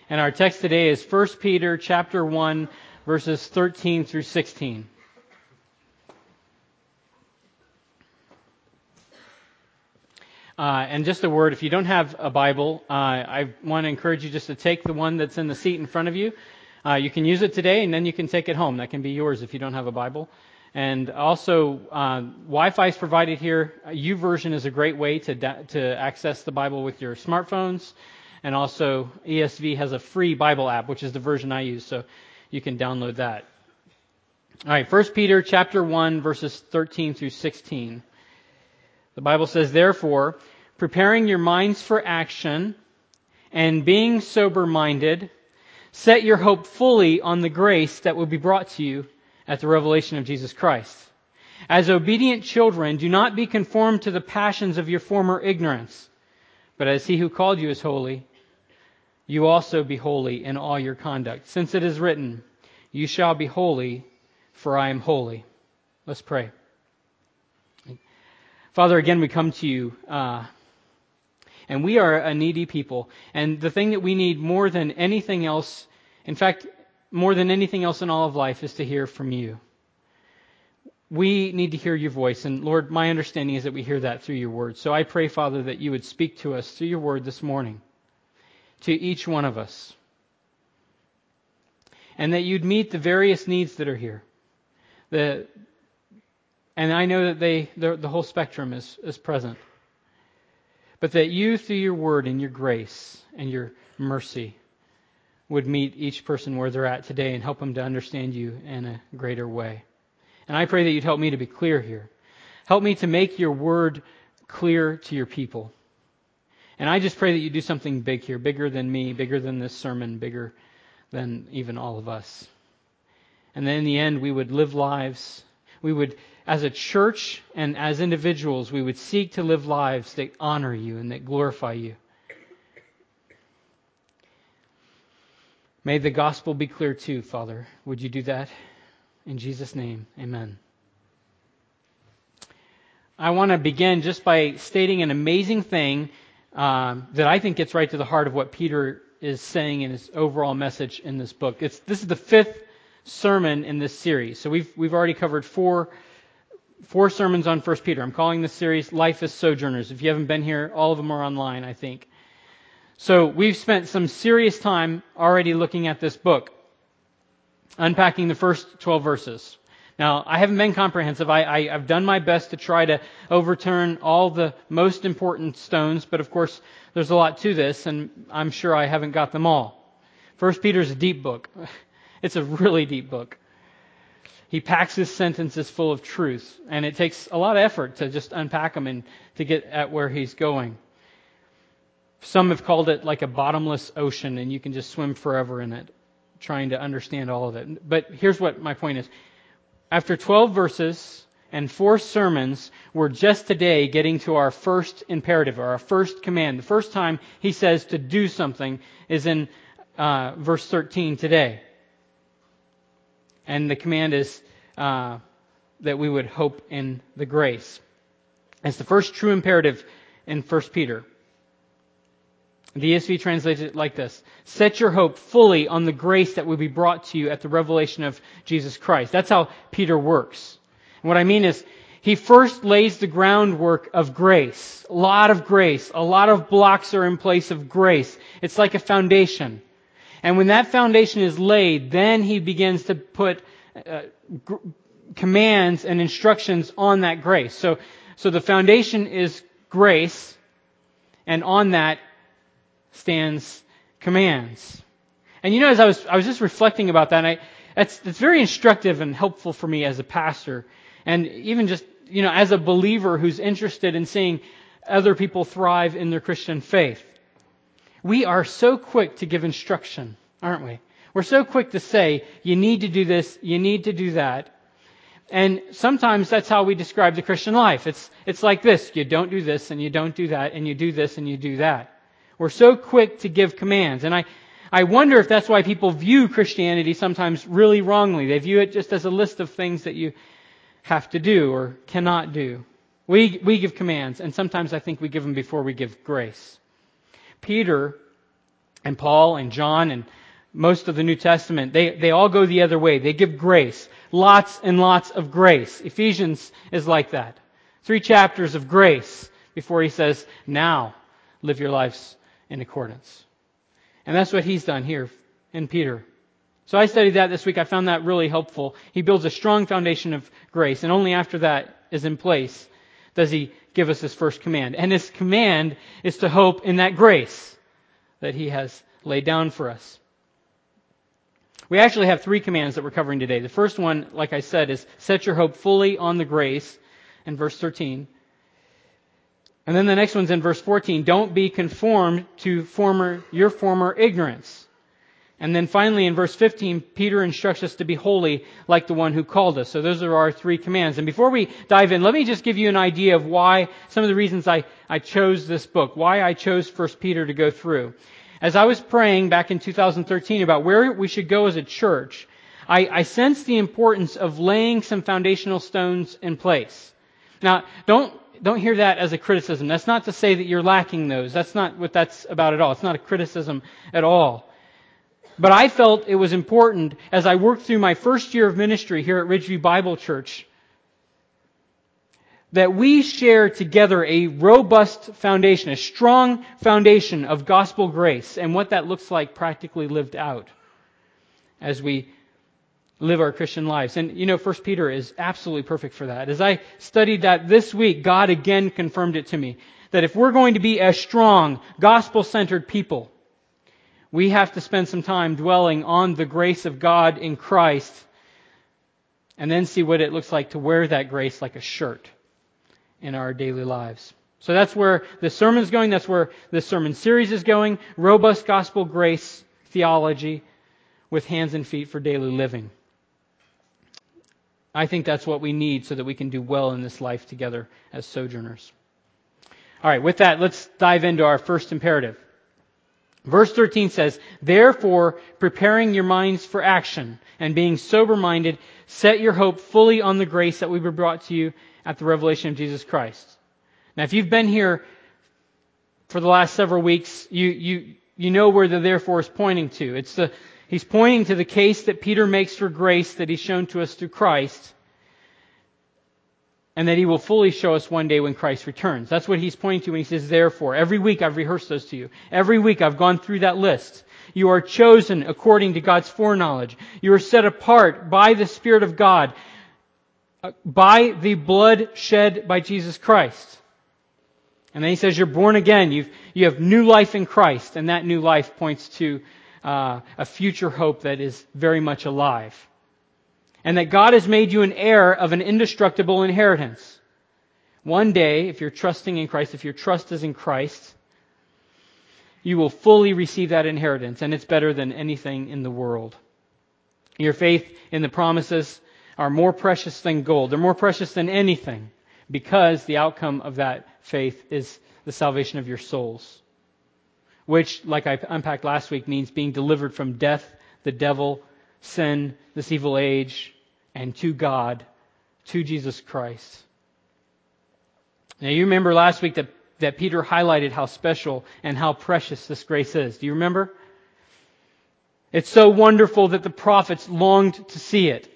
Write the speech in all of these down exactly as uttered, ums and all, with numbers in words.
And our text today is First Peter chapter one, verses thirteen through sixteen. Uh, and just a word, if you don't have a Bible, uh, I want to encourage you just to take the one that's in the seat in front of you. Uh, you can use it today, and then you can take it home. That can be yours if you don't have a Bible. And also, uh, Wi-Fi is provided here. YouVersion is a great way to da- to access the Bible with your smartphones. And also, E S V has a free Bible app, which is the version I use, so you can download that. All right, First Peter chapter one, verses thirteen through sixteen. The Bible says, "Therefore, preparing your minds for action and being sober-minded, set your hope fully on the grace that will be brought to you at the revelation of Jesus Christ. As obedient children, do not be conformed to the passions of your former ignorance, but as He who called you is holy, you also be holy in all your conduct. Since it is written, 'You shall be holy, for I am holy.'" Let's pray. Father, again, we come to you, uh, and we are a needy people. And the thing that we need more than anything else, in fact, more than anything else in all of life, is to hear from you. We need to hear your voice. And Lord, my understanding is that we hear that through your word. So I pray, Father, that you would speak to us through your word this morning, to each one of us, and that you'd meet the various needs that are here. The, and I know that they the, the whole spectrum is, is present. But that you, through your word and your grace and your mercy, would meet each person where they're at today and help them to understand you in a greater way. And I pray that you'd help me to be clear here. Help me to make your word clear to your people. And I just pray that you do something big here, bigger than me, bigger than this sermon, bigger than even all of us. And then in the end, we would live lives, we would, as a church and as individuals, we would seek to live lives that honor you and that glorify you. May the gospel be clear too, Father. Would you do that? In Jesus' name, amen. I want to begin just by stating an amazing thing um, that I think gets right to the heart of what Peter is saying in his overall message in this book. It's this is the fifth sermon in this series. So we've we've already covered four four sermons on First Peter. I'm calling this series Life as Sojourners. If you haven't been here, all of them are online, I think. So we've spent some serious time already looking at this book, unpacking the first twelve verses. Now, I haven't been comprehensive. I, I, I've done my best to try to overturn all the most important stones, but of course, there's a lot to this, and I'm sure I haven't got them all. First Peter's a deep book. It's a really deep book. He packs his sentences full of truth, and it takes a lot of effort to just unpack them and to get at where he's going. Some have called it like a bottomless ocean, and you can just swim forever in it, trying to understand all of it. But here's what my point is. After twelve verses and four sermons, we're just today getting to our first imperative, or our first command. The first time he says to do something is in uh, verse thirteen today. And the command is uh, that we would hope in the grace. It's the first true imperative in First Peter. The E S V translates it like this: set your hope fully on the grace that will be brought to you at the revelation of Jesus Christ. That's how Peter works. And what I mean is, he first lays the groundwork of grace. A lot of grace. A lot of blocks are in place of grace. It's like a foundation. And when that foundation is laid, then he begins to put uh, gr- commands and instructions on that grace. So, so the foundation is grace, and on that stands commands. And you know, as I was I was just reflecting about that, and I, that's that's very instructive and helpful for me as a pastor, and even just, you know, as a believer who's interested in seeing other people thrive in their Christian faith. We are so quick to give instruction, aren't we? We're so quick to say, you need to do this, you need to do that. And sometimes that's how we describe the Christian life. It's it's like this: you don't do this, and you don't do that, and you do this, and you do that. We're so quick to give commands. And I, I wonder if that's why people view Christianity sometimes really wrongly. They view it just as a list of things that you have to do or cannot do. We, we give commands, and sometimes I think we give them before we give grace. Peter and Paul and John and most of the New Testament, they, they all go the other way. They give grace. Lots and lots of grace. Ephesians is like that. Three chapters of grace before he says, now live your lives in accordance. And that's what he's done here in Peter. So I studied that this week. I found that really helpful. He builds a strong foundation of grace, and only after that is in place does he give us his first command. And his command is to hope in that grace that he has laid down for us. We actually have three commands that we're covering today. The first one, like I said, is set your hope fully on the grace in verse thirteen. And then the next one's in verse fourteen. Don't be conformed to former your former ignorance. And then finally in verse fifteen, Peter instructs us to be holy like the one who called us. So those are our three commands. And before we dive in, let me just give you an idea of why, some of the reasons I, I chose this book, why I chose First Peter to go through. As I was praying back in two thousand thirteen about where we should go as a church, I, I sensed the importance of laying some foundational stones in place. Now, don't don't hear that as a criticism. That's not to say that you're lacking those. That's not what that's about at all. It's not a criticism at all. But I felt it was important as I worked through my first year of ministry here at Ridgeview Bible Church that we share together a robust foundation, a strong foundation of gospel grace and what that looks like practically lived out as we live our Christian lives. And you know, First Peter is absolutely perfect for that. As I studied that this week, God again confirmed it to me that if we're going to be a strong, gospel-centered people, we have to spend some time dwelling on the grace of God in Christ and then see what it looks like to wear that grace like a shirt in our daily lives. So that's where the sermon is going. That's where the sermon series is going. Robust gospel grace theology with hands and feet for daily living. I think that's what we need so that we can do well in this life together as sojourners. All right, with that, let's dive into our first imperative. Verse thirteen says, therefore, preparing your minds for action and being sober-minded, set your hope fully on the grace that we were brought to you at the revelation of Jesus Christ. Now, if you've been here for the last several weeks, you you you know where the therefore is pointing to. It's the he's pointing to the case that Peter makes for grace that he's shown to us through Christ, and that he will fully show us one day when Christ returns. That's what he's pointing to when he says therefore. Every week I've rehearsed those to you. Every week I've gone through that list. You are chosen according to God's foreknowledge. You are set apart by the Spirit of God, by the blood shed by Jesus Christ. And then he says you're born again. You've, you have new life in Christ. And that new life points to uh, a future hope that is very much alive. And that God has made you an heir of an indestructible inheritance. One day, if you're trusting in Christ, if your trust is in Christ, you will fully receive that inheritance. And it's better than anything in the world. Your faith in the promises are more precious than gold. They're more precious than anything because the outcome of that faith is the salvation of your souls. Which, like I unpacked last week, means being delivered from death, the devil, sin, this evil age, and to God, to Jesus Christ. Now you remember last week that, that Peter highlighted how special and how precious this grace is. Do you remember? It's so wonderful that the prophets longed to see it.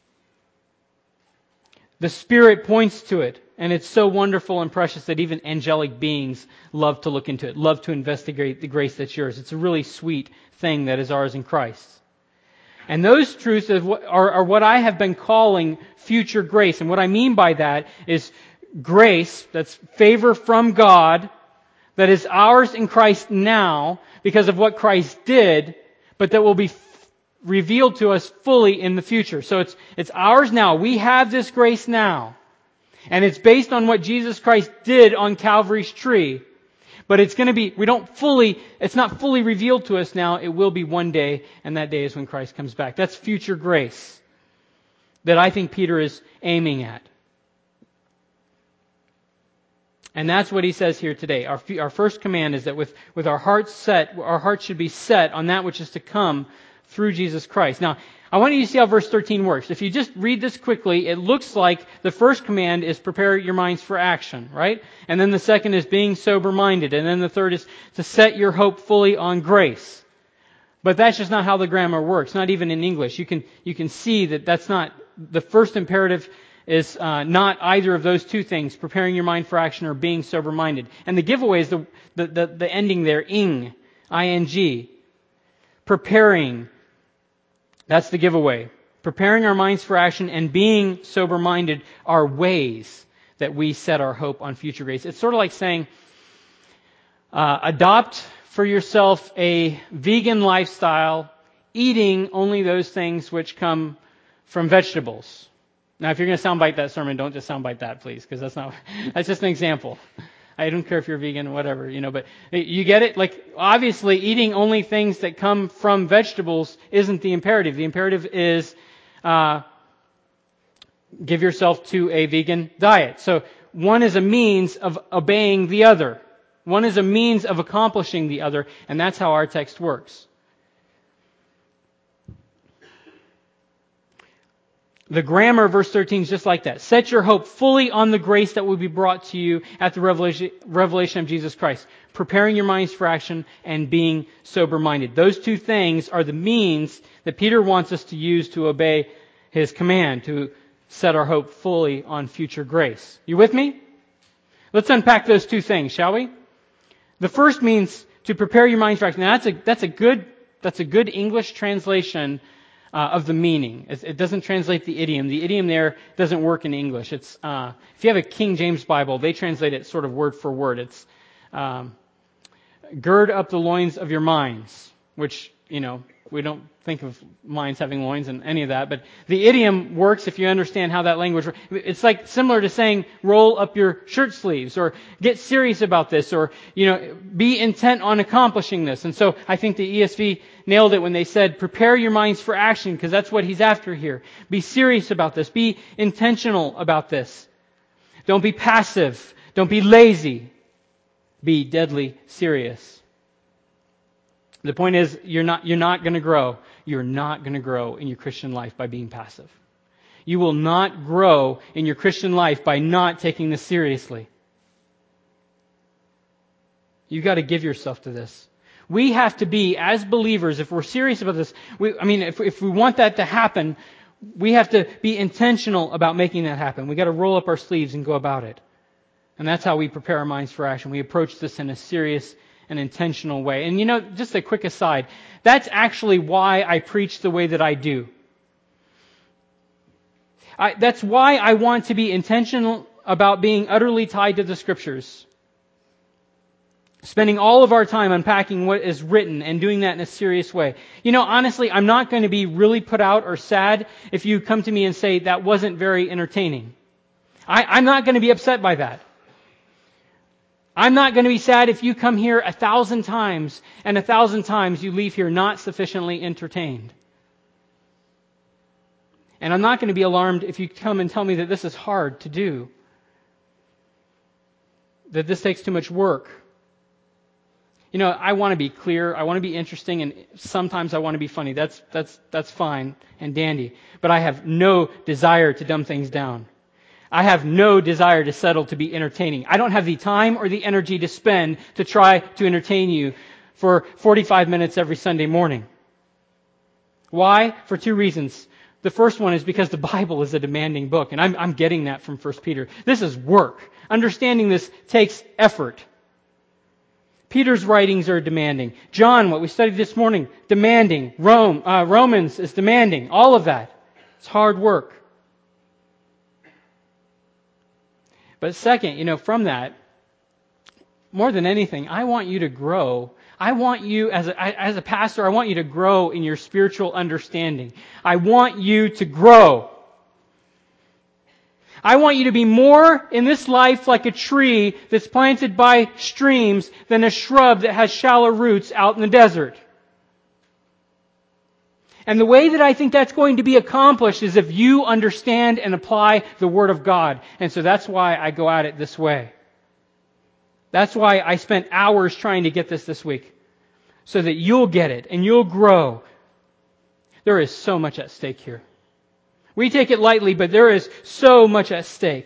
The Spirit points to it, and it's so wonderful and precious that even angelic beings love to look into it, love to investigate the grace that's yours. It's a really sweet thing that is ours in Christ. And those truths are, are what I have been calling future grace. And what I mean by that is grace, that's favor from God, that is ours in Christ now because of what Christ did, but that will be f- revealed to us fully in the future. So it's it's ours now. We have this grace now. And it's based on what Jesus Christ did on Calvary's tree. But it's going to be, we don't fully, it's not fully revealed to us now. It will be one day, and that day is when Christ comes back. That's future grace that I think Peter is aiming at. And that's what he says here today. Our, our first command is that with, with our hearts set, our hearts should be set on that which is to come through Jesus Christ. Now, I want you to see how verse thirteen works. If you just read this quickly, it looks like the first command is prepare your minds for action, right? And then the second is being sober-minded. And then the third is to set your hope fully on grace. But that's just not how the grammar works, not even in English. You can, you can see that that's not, the first imperative is uh, not either of those two things, preparing your mind for action or being sober-minded. And the giveaway is the, the, the, the ending there, ing, I N G. Preparing. That's the giveaway. Preparing our minds for action and being sober-minded are ways that we set our hope on future grace. It's sort of like saying, uh, adopt for yourself a vegan lifestyle, eating only those things which come from vegetables. Now, if you're going to soundbite that sermon, don't just soundbite that, please, because that's not, that's just an example. I don't care if you're vegan or whatever, you know, but you get it? Like, obviously, eating only things that come from vegetables isn't the imperative. The imperative is, uh, give yourself to a vegan diet. So, one is a means of obeying the other. One is a means of accomplishing the other, and that's how our text works. The grammar, verse thirteen, is just like that. Set your hope fully on the grace that will be brought to you at the revelation, revelation of Jesus Christ. Preparing your minds for action and being sober-minded. Those two things are the means that Peter wants us to use to obey his command, to set our hope fully on future grace. You with me? Let's unpack those two things, shall we? The first means to prepare your minds for action. Now that's a, that's a good, that's a good English translation uh, of the meaning. It, it doesn't translate the idiom. The idiom there doesn't work in English. It's, uh, if you have a King James Bible, they translate it sort of word for word. It's, um, gird up the loins of your minds, which, you know, we don't think of minds having loins and any of that, but the idiom works if you understand how that language works. It's like similar to saying roll up your shirt sleeves or get serious about this or, you know, be intent on accomplishing this. And so I think the E S V nailed it when they said prepare your minds for action, because that's what he's after here. Be serious about this. Be intentional about this. Don't be passive. Don't be lazy. Be deadly serious. The point is, you're not, you're not going to grow. You're not going to grow in your Christian life by being passive. You will not grow in your Christian life by not taking this seriously. You've got to give yourself to this. We have to be, as believers, if we're serious about this, we, I mean, if, if we want that to happen, we have to be intentional about making that happen. We've got to roll up our sleeves and go about it. And that's how we prepare our minds for action. We approach this in a serious an intentional way. And you know, just a quick aside, that's actually why I preach the way that I do. I, that's why I want to be intentional about being utterly tied to the Scriptures. Spending all of our time unpacking what is written and doing that in a serious way. You know, honestly, I'm not going to be really put out or sad if you come to me and say that wasn't very entertaining. I, I'm not going to be upset by that. I'm not going to be sad if you come here a thousand times and a thousand times you leave here not sufficiently entertained. And I'm not going to be alarmed if you come and tell me that this is hard to do. That this takes too much work. You know, I want to be clear, I want to be interesting, and sometimes I want to be funny. That's, that's, that's fine and dandy. But I have no desire to dumb things down. I have no desire to settle to be entertaining. I don't have the time or the energy to spend to try to entertain you for forty-five minutes every Sunday morning. Why? For two reasons. The first one is because the Bible is a demanding book, and I'm, I'm getting that from First Peter. This is work. Understanding this takes effort. Peter's writings are demanding. John, what we studied this morning, demanding. Rome, uh, Romans is demanding. All of that. It's hard work. But second, you know, from that, more than anything, I want you to grow. I want you, as a, as a pastor, I want you to grow in your spiritual understanding. I want you to grow. I want you to be more in this life like a tree that's planted by streams than a shrub that has shallow roots out in the desert. And the way that I think that's going to be accomplished is if you understand and apply the Word of God. And so that's why I go at it this way. That's why I spent hours trying to get this this week. So that you'll get it and you'll grow. There is so much at stake here. We take it lightly, but there is so much at stake.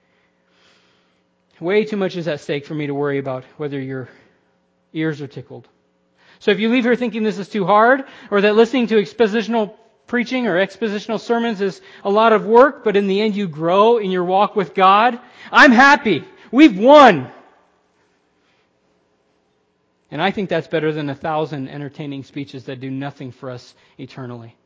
Way too much is at stake for me to worry about whether your ears are tickled. So if you leave here thinking this is too hard, or that listening to expositional preaching or expositional sermons is a lot of work, but in the end you grow in your walk with God, I'm happy. We've won. And I think that's better than a thousand entertaining speeches that do nothing for us eternally.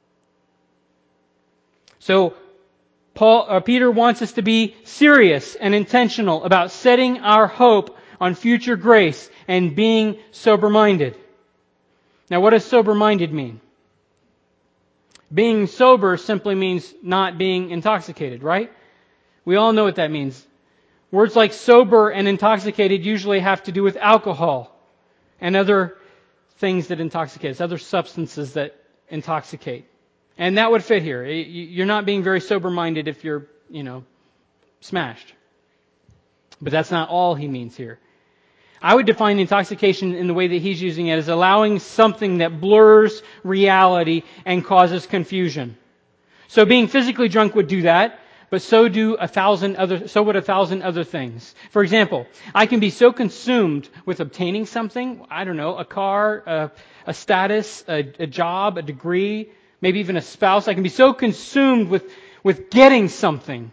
So Paul, uh, Peter wants us to be serious and intentional about setting our hope on future grace and being sober-minded. Now, what does sober-minded mean? Being sober simply means not being intoxicated, right? We all know what that means. Words like sober and intoxicated usually have to do with alcohol and other things that intoxicate us, other substances that intoxicate. And that would fit here. You're not being very sober-minded if you're, you know, smashed. But that's not all he means here. I would define intoxication in the way that he's using it as allowing something that blurs reality and causes confusion. So being physically drunk would do that, but so do a thousand other, so would a thousand other things. For example, I can be so consumed with obtaining something, I don't know, a car, a, a status, a, a job, a degree, maybe even a spouse. I can be so consumed with, with getting something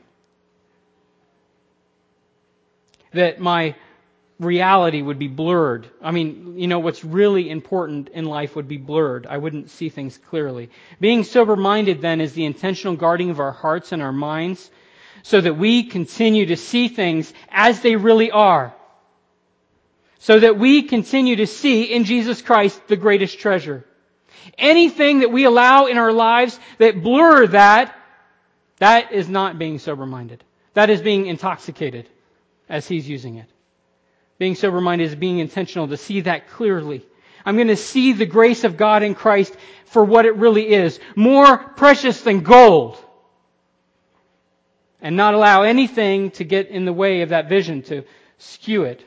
that my reality would be blurred. I mean, you know, what's really important in life would be blurred. I wouldn't see things clearly. Being sober-minded then is the intentional guarding of our hearts and our minds so that we continue to see things as they really are. So that we continue to see in Jesus Christ the greatest treasure. Anything that we allow in our lives that blur that, that is not being sober-minded. That is being intoxicated as he's using it. Being sober-minded is being intentional to see that clearly. I'm going to see the grace of God in Christ for what it really is. More precious than gold. And not allow anything to get in the way of that vision, to skew it.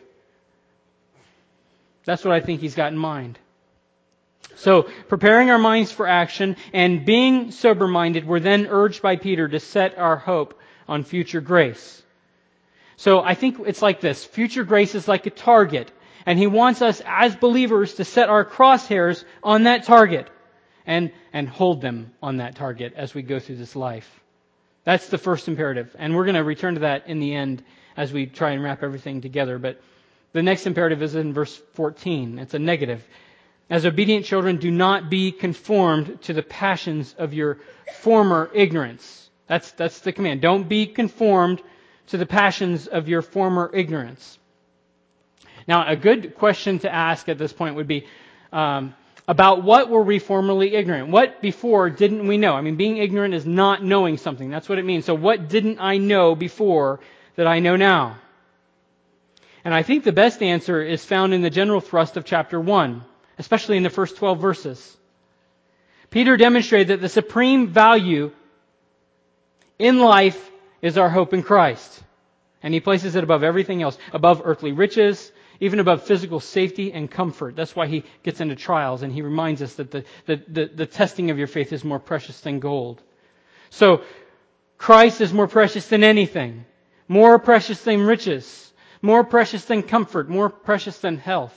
That's what I think he's got in mind. So, preparing our minds for action and being sober-minded, we're then urged by Peter to set our hope on future grace. So I think it's like this. Future grace is like a target. And he wants us as believers to set our crosshairs on that target. And, and hold them on that target as we go through this life. That's the first imperative. And we're going to return to that in the end as we try and wrap everything together. But the next imperative is in verse fourteen. It's a negative. As obedient children, do not be conformed to the passions of your former ignorance. That's, that's the command. Don't be conformed to the passions of your former ignorance. Now, a good question to ask at this point would be, um, about what were we formerly ignorant? What before didn't we know? I mean, being ignorant is not knowing something. That's what it means. So what didn't I know before that I know now? And I think the best answer is found in the general thrust of chapter one, especially in the first twelve verses. Peter demonstrated that the supreme value in life is our hope in Christ. And he places it above everything else, above earthly riches, even above physical safety and comfort. That's why he gets into trials, and he reminds us that the, the, the, the testing of your faith is more precious than gold. So, Christ is more precious than anything. More precious than riches. More precious than comfort. More precious than health.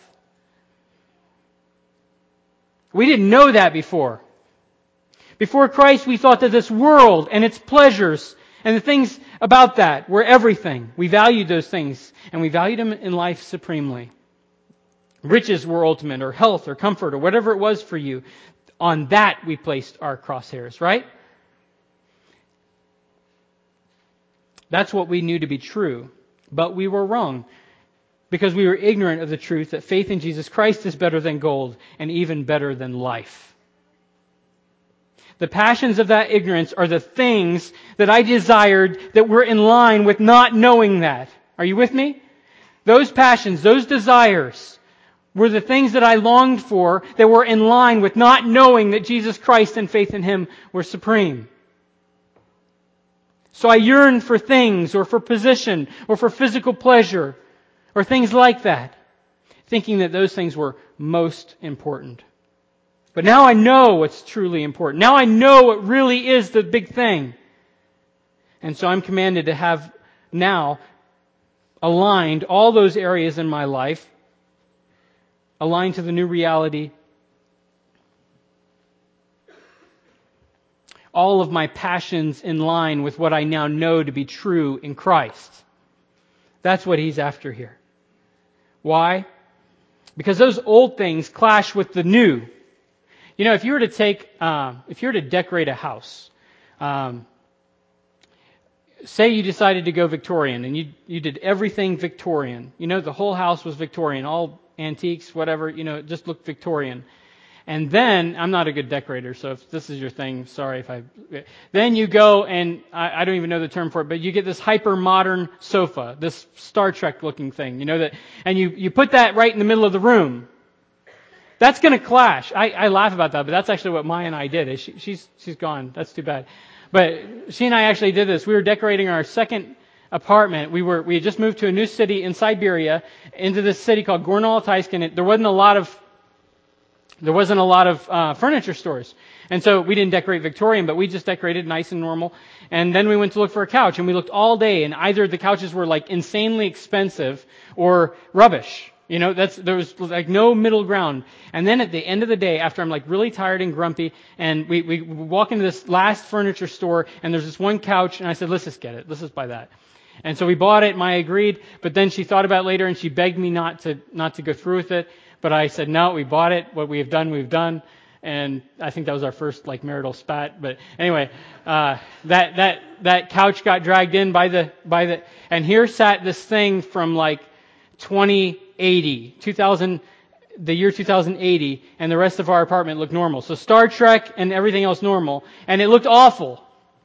We didn't know that before. Before Christ, we thought that this world and its pleasures and the things about that were everything. We valued those things, and we valued them in life supremely. Riches were ultimate, or health, or comfort, or whatever it was for you. On that we placed our crosshairs, right? That's what we knew to be true, but we were wrong. Because we were ignorant of the truth that faith in Jesus Christ is better than gold, and even better than life. The passions of that ignorance are the things that I desired that were in line with not knowing that. Are you with me? Those passions, those desires, were the things that I longed for that were in line with not knowing that Jesus Christ and faith in Him were supreme. So I yearned for things, or for position, or for physical pleasure, or things like that, thinking that those things were most important. But now I know what's truly important. Now I know what really is the big thing. And so I'm commanded to have now aligned all those areas in my life, aligned to the new reality. All of my passions in line with what I now know to be true in Christ. That's what he's after here. Why? Because those old things clash with the new. You know, if you were to take, uh, if you were to decorate a house, um, say you decided to go Victorian and you you did everything Victorian. You know, the whole house was Victorian, all antiques, whatever, you know, it just looked Victorian. And then, I'm not a good decorator, so if this is your thing, sorry if I... Then you go and, I, I don't even know the term for it, but you get this hyper-modern sofa, this Star Trek looking thing, you know, that, and you, you put that right in the middle of the room. That's going to clash. I, I laugh about that, but that's actually what Maya and I did. She, she's, she's gone. That's too bad. But she and I actually did this. We were decorating our second apartment. We were, we had just moved to a new city in Siberia, into this city called Gorno-Altaysk, and it, there wasn't a lot of There wasn't a lot of uh, furniture stores. And so we didn't decorate Victorian, but we just decorated nice and normal. And then we went to look for a couch, and we looked all day, and either the couches were like insanely expensive or rubbish. You know, that's, there was like no middle ground. And then at the end of the day, after I'm like really tired and grumpy, and we, we walk into this last furniture store, and there's this one couch, and I said, let's just get it. Let's just buy that. And so we bought it, Maya agreed, but then she thought about it later, and she begged me not to, not to go through with it. But I said, no, we bought it. What we have done, we've done. And I think that was our first like marital spat. But anyway, uh, that, that, that couch got dragged in by the, by the, and here sat this thing from like twenty eighty, two thousand, the year two thousand eighty, and the rest of our apartment looked normal. So Star Trek and everything else normal, and it looked awful.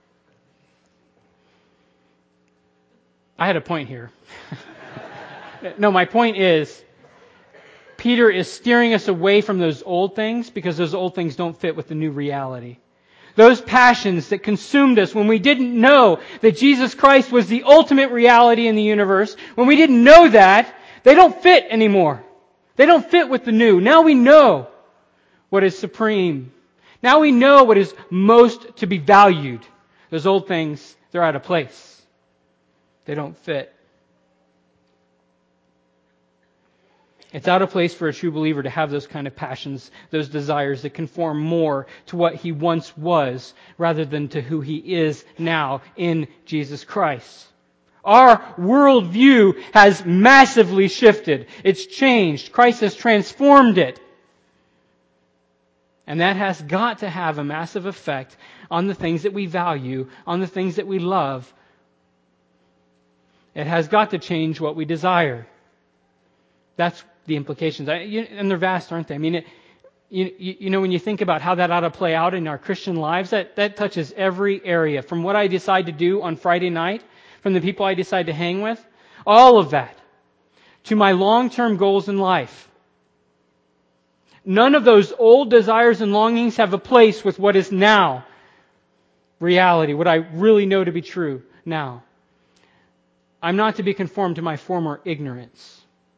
I had a point here. No, my point is, Peter is steering us away from those old things because those old things don't fit with the new reality. Those passions that consumed us when we didn't know that Jesus Christ was the ultimate reality in the universe, when we didn't know that, they don't fit anymore. They don't fit with the new. Now we know what is supreme. Now we know what is most to be valued. Those old things, they're out of place. They don't fit. It's out of place for a true believer to have those kind of passions, those desires that conform more to what he once was rather than to who he is now in Jesus Christ. Our worldview has massively shifted. It's changed. Christ has transformed it. And that has got to have a massive effect on the things that we value, on the things that we love. It has got to change what we desire. That's the implications. I, you, and they're vast, aren't they? I mean, it, you, you know, when you think about how that ought to play out in our Christian lives, that, that touches every area. From what I decide to do on Friday night, from the people I decide to hang with, all of that, to my long-term goals in life. None of those old desires and longings have a place with what is now reality, what I really know to be true now. I'm not to be conformed to my former ignorance.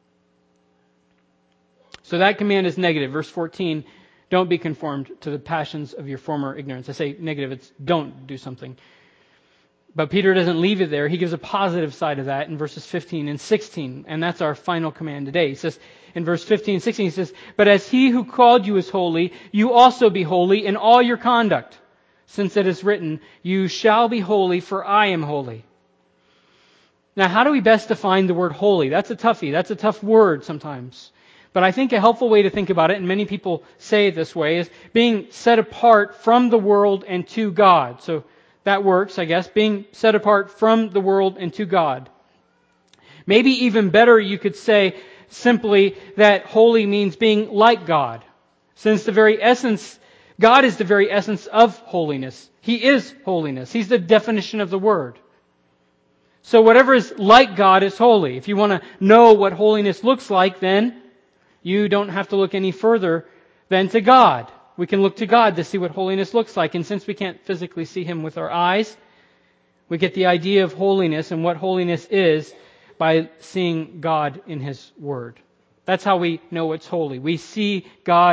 So that command is negative. Verse fourteen, don't be conformed to the passions of your former ignorance. I say negative, it's don't do something. But Peter doesn't leave it there. He gives a positive side of that in verses fifteen and sixteen. And that's our final command today. He says in verse fifteen and sixteen, he says, but as he who called you is holy, you also be holy in all your conduct. Since it is written, you shall be holy, for I am holy. Now, how do we best define the word holy? That's a toughie. That's a tough word sometimes. But I think a helpful way to think about it, and many people say it this way, is being set apart from the world and to God. So that works, I guess, being set apart from the world and to God. Maybe even better, you could say simply that holy means being like God. Since the very essence, God is the very essence of holiness. He is holiness. He's the definition of the word. So whatever is like God is holy. If you want to know what holiness looks like, then you don't have to look any further than to God. We can look to God to see what holiness looks like. And since we can't physically see Him with our eyes, we get the idea of holiness and what holiness is by seeing God in His Word. That's how we know what's holy. We see God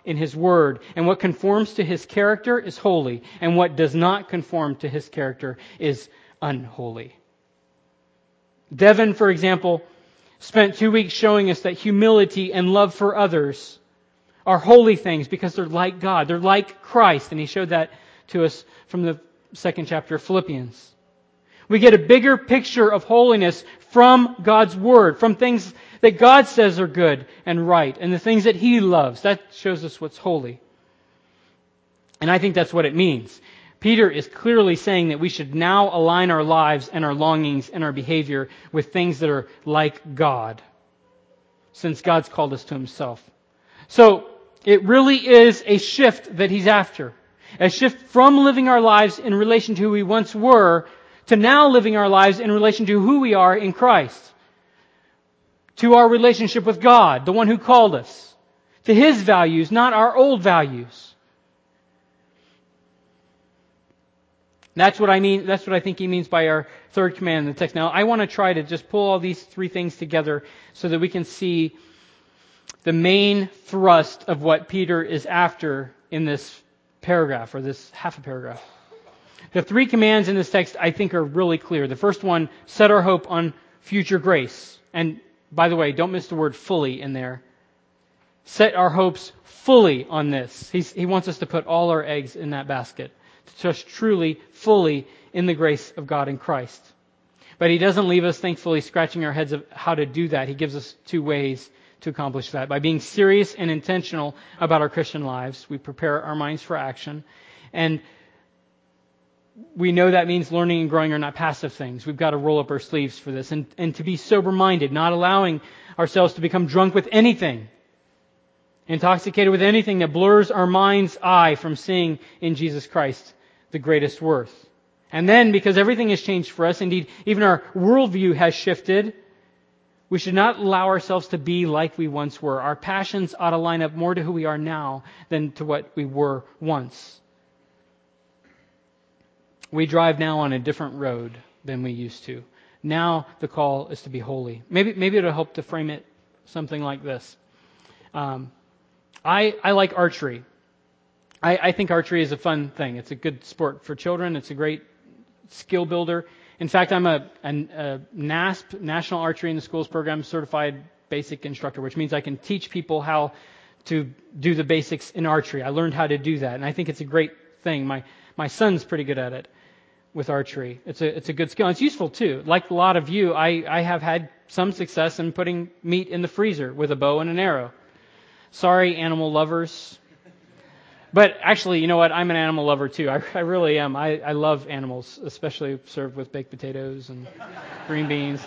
in His Word. And what conforms to His character is holy. And what does not conform to His character is unholy. Devin, for example, spent two weeks showing us that humility and love for others are holy things because they're like God. They're like Christ. And he showed that to us from the second chapter of Philippians. We get a bigger picture of holiness from God's Word, from things that God says are good and right, and the things that He loves. That shows us what's holy. And I think that's what it means. Peter is clearly saying that we should now align our lives and our longings and our behavior with things that are like God, since God's called us to Himself. So, it really is a shift that He's after. A shift from living our lives in relation to who we once were to now living our lives in relation to who we are in Christ. To our relationship with God, the one who called us. To His values, not our old values. That's what I mean, that's what I think he means by our third command in the text. Now, I want to try to just pull all these three things together so that we can see the main thrust of what Peter is after in this paragraph, or this half a paragraph. The three commands in this text, I think, are really clear. The first one, set our hope on future grace. And by the way, don't miss the word fully in there. Set our hopes fully on this. He's, he wants us to put all our eggs in that basket. To trust truly, fully in the grace of God in Christ. But He doesn't leave us, thankfully, scratching our heads of how to do that. He gives us two ways to accomplish that. By being serious and intentional about our Christian lives, we prepare our minds for action. And we know that means learning and growing are not passive things. We've got to roll up our sleeves for this. And, and to be sober-minded, not allowing ourselves to become drunk with anything, intoxicated with anything that blurs our mind's eye from seeing in Jesus Christ the greatest worth. And then, because everything has changed for us, indeed, even our worldview has shifted, we should not allow ourselves to be like we once were. Our passions ought to line up more to who we are now than to what we were once. We drive now on a different road than we used to. Now the call is to be holy. Maybe maybe it'll help to frame it something like this. Um, I I like archery. I, I think archery is a fun thing. It's a good sport for children. It's a great skill builder. In fact, I'm a, a, a NASP, National Archery in the Schools Program, certified basic instructor, which means I can teach people how to do the basics in archery. I learned how to do that, and I think it's a great thing. My my son's pretty good at it with archery. It's a it's a good skill. And it's useful too. Like a lot of you, I, I have had some success in putting meat in the freezer with a bow and an arrow. Sorry, animal lovers. But actually, you know what? I'm an animal lover too. I, I really am. I, I love animals, especially served with baked potatoes and green beans.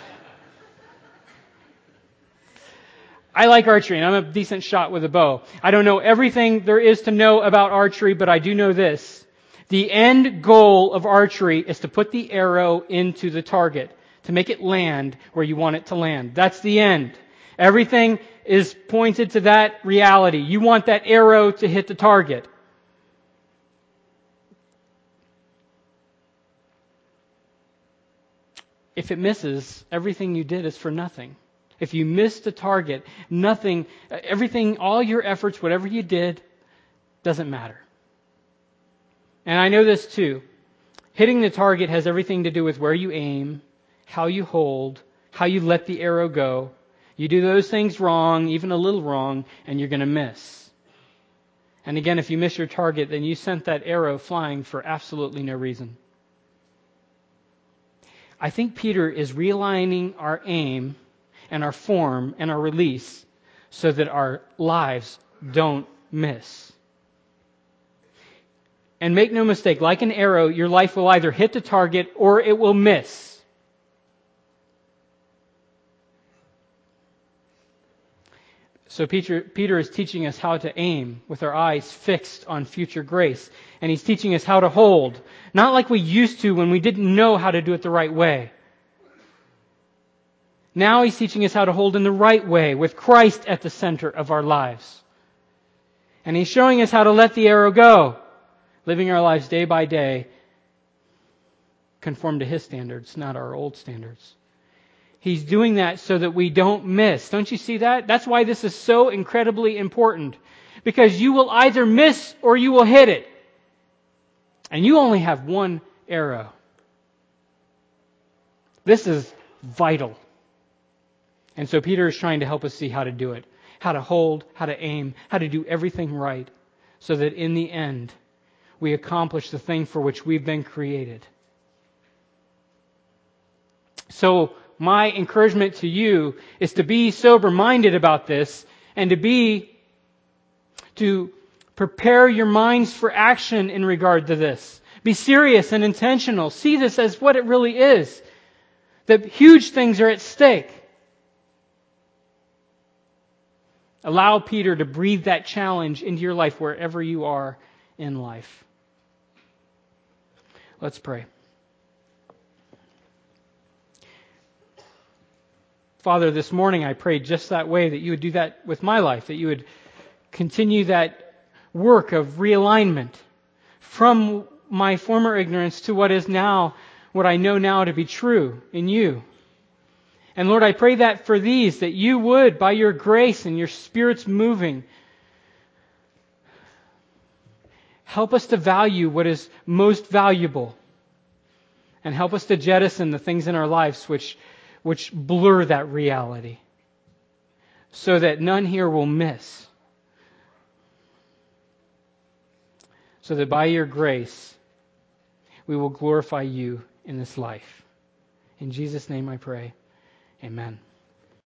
I like archery, and I'm a decent shot with a bow. I don't know everything there is to know about archery, but I do know this. The end goal of archery is to put the arrow into the target, to make it land where you want it to land. That's the end. Everything is pointed to that reality. You want that arrow to hit the target. If it misses, everything you did is for nothing. If you missed the target, nothing, everything, all your efforts, whatever you did, doesn't matter. And I know this too. Hitting the target has everything to do with where you aim, how you hold, how you let the arrow go. You do those things wrong, even a little wrong, and you're going to miss. And again, if you miss your target, then you sent that arrow flying for absolutely no reason. I think Peter is realigning our aim and our form and our release so that our lives don't miss. And make no mistake, like an arrow, your life will either hit the target or it will miss. So Peter, Peter is teaching us how to aim with our eyes fixed on future grace. And he's teaching us how to hold. Not like we used to when we didn't know how to do it the right way. Now he's teaching us how to hold in the right way with Christ at the center of our lives. And he's showing us how to let the arrow go. Living our lives day by day conform to His standards, not our old standards. He's doing that so that we don't miss. Don't you see that? That's why this is so incredibly important. because you will either miss or you will hit it. And you only have one arrow. This is vital. And so Peter is trying to help us see how to do it, how to hold, how to aim, how to do everything right, so that in the end we accomplish the thing for which we've been created. So my encouragement to you is to be sober-minded about this and to be, to prepare your minds for action in regard to this. Be serious and intentional. See this as what it really is. That huge things are at stake. Allow Peter to breathe that challenge into your life wherever you are in life. Let's pray. Father, this morning I prayed just that way, that you would do that with my life, that you would continue that work of realignment from my former ignorance to what is now, what I know now to be true in you. And Lord, I pray that for these, that you would, by your grace and your Spirit's moving, help us to value what is most valuable, and help us to jettison the things in our lives which which blur that reality, so that none here will miss. So that by your grace, we will glorify you in this life. In Jesus' name I pray. Amen.